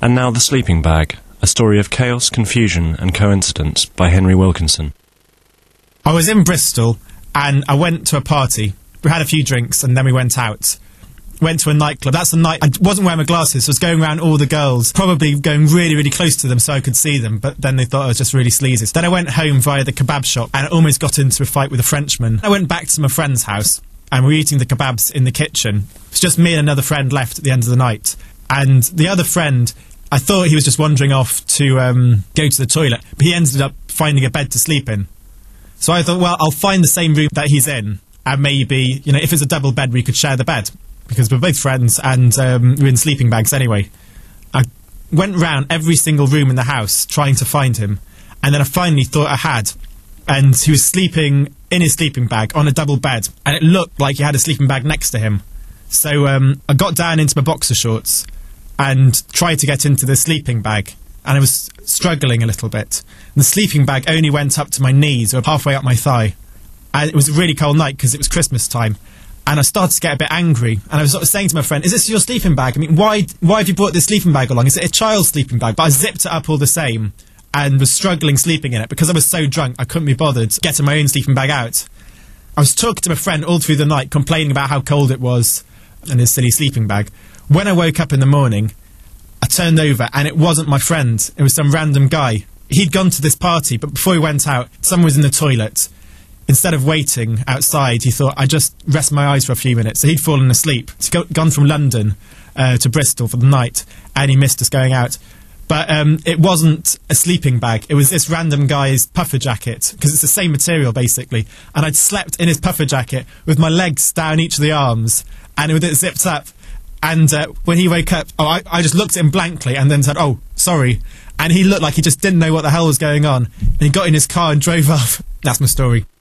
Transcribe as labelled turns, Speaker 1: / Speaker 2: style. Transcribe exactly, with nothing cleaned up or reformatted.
Speaker 1: And now The Sleeping Bag, a story of chaos, confusion and coincidence by Henry Wilkinson.
Speaker 2: I was in Bristol and I went to a party. We had a few drinks and then we went out. Went to a nightclub. That's the night I wasn't wearing my glasses, so I was going around all the girls, probably going really, really close to them so I could see them, but then they thought I was just really sleazy. Then I went home via the kebab shop and I almost got into a fight with a Frenchman. I went back to my friend's house and we were eating the kebabs in the kitchen. It's just me and another friend left at the end of the night. And the other friend, I thought he was just wandering off to um, go to the toilet, but he ended up finding a bed to sleep in. So I thought, well, I'll find the same room that he's in, and maybe, you know, if it's a double bed, we could share the bed, because we're both friends, and um, we're in sleeping bags anyway. I went round every single room in the house trying to find him, and then I finally thought I had, and he was sleeping in his sleeping bag on a double bed, and it looked like he had a sleeping bag next to him. So um, I got down into my boxer shorts and tried to get into the sleeping bag, and I was struggling a little bit. And the sleeping bag only went up to my knees, or halfway up my thigh. And it was a really cold night because it was Christmas time. And I started to get a bit angry, and I was sort of saying to my friend, is this your sleeping bag? I mean, why why have you brought this sleeping bag along? Is it a child's sleeping bag? But I zipped it up all the same, and was struggling sleeping in it, because I was so drunk I couldn't be bothered getting my own sleeping bag out. I was talking to my friend all through the night, complaining about how cold it was, and his silly sleeping bag. When I woke up in the morning, I turned over, and it wasn't my friend. It was some random guy. He'd gone to this party, but before he went out, someone was in the toilet. Instead of waiting outside, he thought, I'd just rest my eyes for a few minutes. So he'd fallen asleep. He'd go- gone from London uh, to Bristol for the night, and he missed us going out. But um, it wasn't a sleeping bag. It was this random guy's puffer jacket, because it's the same material, basically. And I'd slept in his puffer jacket with my legs down each of the arms, and with it zipped up. And uh, when he woke up, oh, I, I just looked at him blankly and then said, oh, sorry. And he looked like he just didn't know what the hell was going on. And he got in his car and drove off. That's my story.